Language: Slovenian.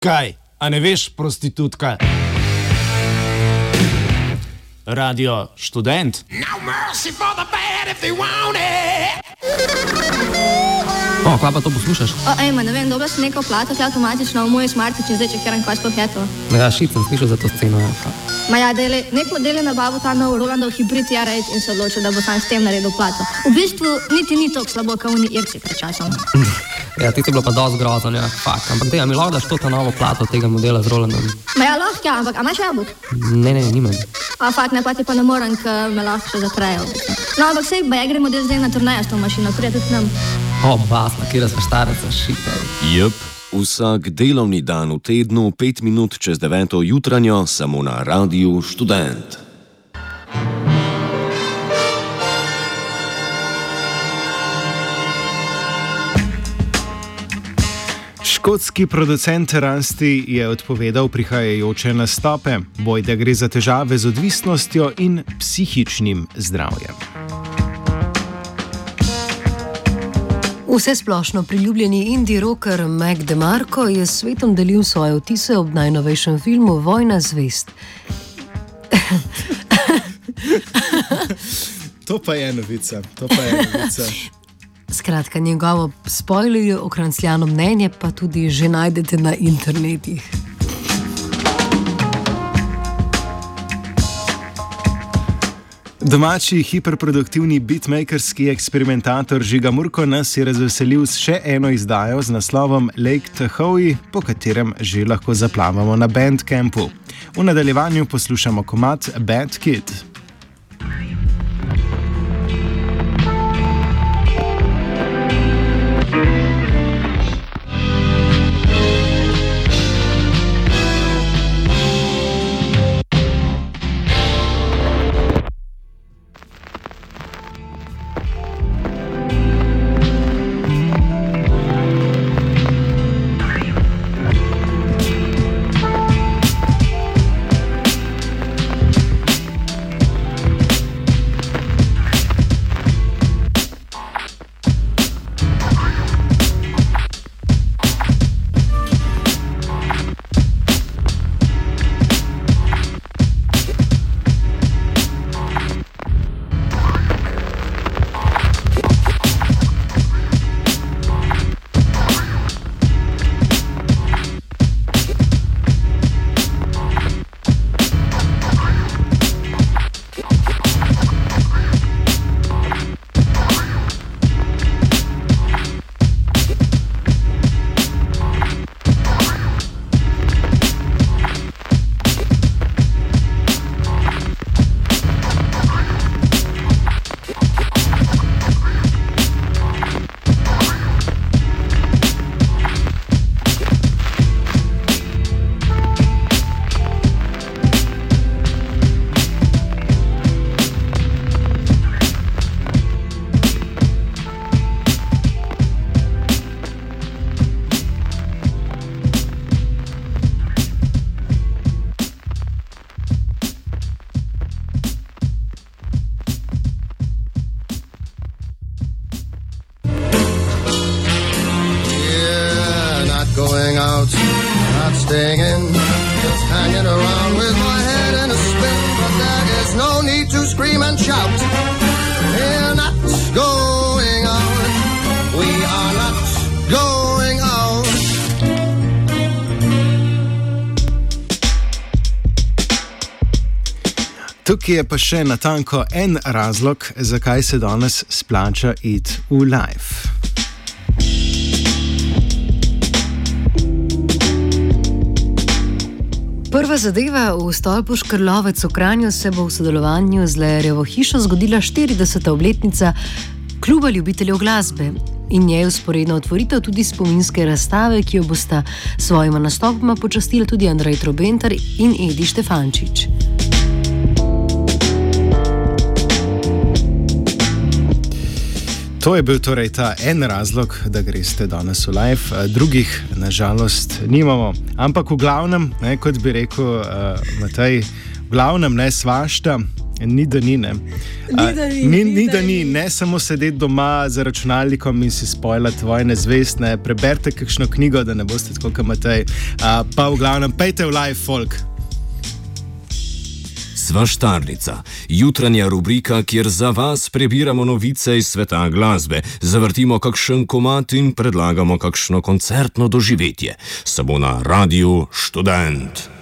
Kaj, a ne veš, prostitutka? Radio Študent. O, kaj pa to poslušaš? Ne vem, dobro sem nekaj plato, kaj avtomatično v moj smartič in zdaj čekiram, kaj sploh je to. Ja, šit sem slišal za to sceno. Nek model je nabavil ta nov Rolandov hibrid R8 in se odločil, da bo sam s tem naredil plato. V bistvu niti ni toliko slabo, kot oni irci pred časom. Ja, ti je bilo pa dosti grozno, ja, fakt. Ampak mi lahko daš to ta novo plato tega modela z Rolandom? Lahko, ja, ampak a imaš jabolk? Ne, nimam. Fakt, ne, pa ti pa ne morem, ker me lahko še zatrejo. No, ampak sej, gremo model zdaj na turnejo s to mašino, prije tudi nam. O, basla, kjera sva štarica, šita. Jep, vsak delovni dan v tednu, 5 minut čez 9. jutranjo, samo na Radiu Študent. Škotski producent Rusty je odpovedal prihajajoče nastope, bojda gre za težave z odvisnostjo in psihičnim zdravjem. Vse splošno priljubljeni indie rocker Mac DeMarco je s svetom delil svoje vtise ob najnovejšem filmu Vojna zvezd. To pa je novica. Skratka, njegovo spoilerje o krancljano mnenje pa tudi že najdete na internetih. Domači hiperproduktivni beatmakerski eksperimentator Žiga Murko nas je razveselil s še eno izdajo z naslovom Lake Tahoe, po katerem že lahko zaplavamo na Bandcampu. V nadaljevanju poslušamo komad Bad Kid. Going out, not staying in, just hanging around with my head in a spin. But there is no need to scream and shout. We're not going out. We are not going out. Tukaj je pa še natanko en razlog, zakaj se danes splača iti v live. Prva zadeva v stolpu Škrlovec v Kranju se bo v sodelovanju z Lejerjevo hišo zgodila 40. obletnica Kluba ljubiteljev glasbe in njej vzporedno otvoritev tudi spominske razstave, ki jo bosta svojima nastopoma počastila tudi Andrej Trobentar in Edi Štefančič. To je bil torej ta en razlog, da greste danes v live, drugih nažalost nimamo. Ampak v glavnem, kot bi rekel Matej, v glavnem ne svašta Ni da ni, ne. Ni da ni, ne samo sedeti doma za računalnikom in si spoilati Vojne zvezd, ne. Preberite kakšno knjigo, da ne boste tako kot Matej. Pa v glavnem, pejte v live folk. Sva štarnica, jutranja rubrika, kjer za vas prebiramo novice iz sveta glasbe, zavrtimo kakšen komad in predlagamo kakšno koncertno doživetje. Samo na Radiu Študent.